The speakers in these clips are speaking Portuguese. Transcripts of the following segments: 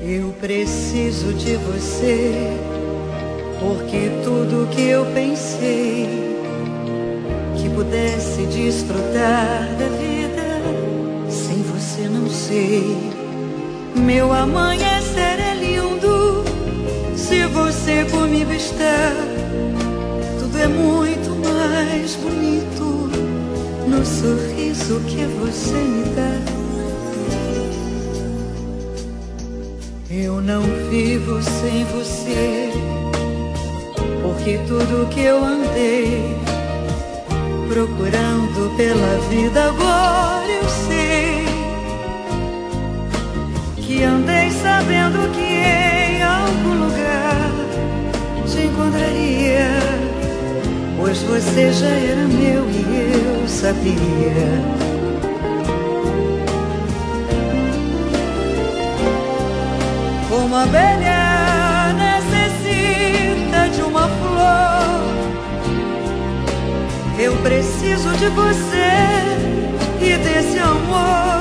Eu preciso de você, porque tudo que eu pensei que pudesse desfrutar da vida, sem você não sei. Meu amanhecer é lindo, se você comigo está. Tudo é muito mais bonito no sorriso que você me dá. Eu não vivo sem você, porque tudo que eu andei procurando pela vida, agora eu sei que andei sabendo que em algum lugar te encontraria, pois você já era meu e eu sabia. Como a abelha necessita de uma flor, eu preciso de você e desse amor.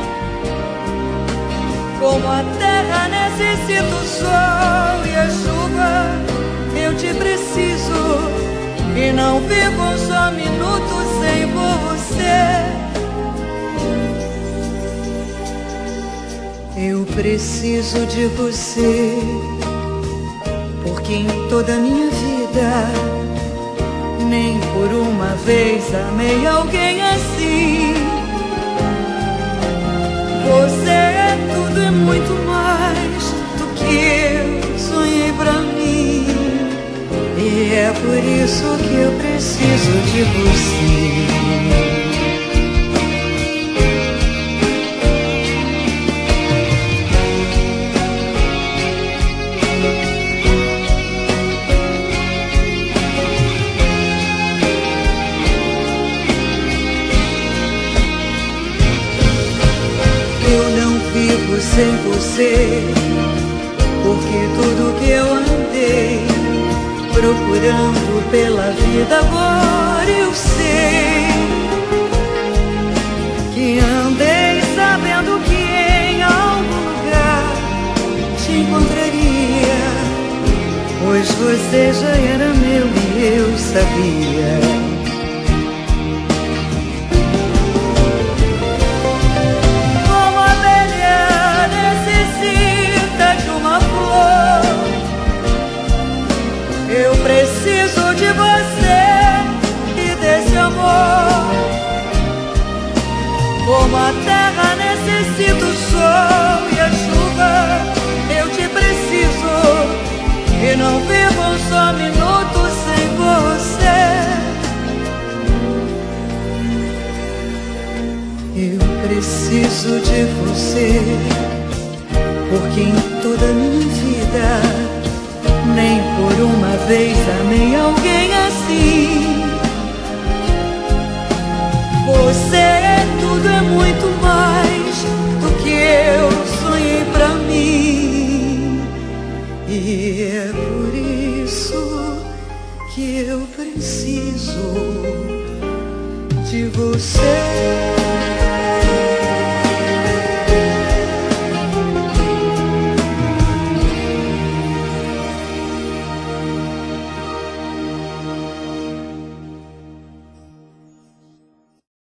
Como a terra necessita o sol e a chuva, eu te preciso e não vivo um só minuto sem você. Eu preciso de você, porque em toda a minha vida nem por uma vez amei alguém assim. Você é tudo e muito mais do que eu sonhei pra mim, e é por isso que eu preciso de você. Vivo sem você, porque tudo que eu andei procurando pela vida, agora eu sei que andei sabendo que em algum lugar te encontraria, pois você já era meu e eu sabia. Eu preciso de você e desse amor. Como a terra necessita o sol e a chuva, eu te preciso e não vivo um só minuto sem você. Eu preciso de você, porque em toda a minha vida nem por uma vez amei alguém assim. Você é tudo, é muito mais do que eu sonhei pra mim, e é por isso que eu preciso de você.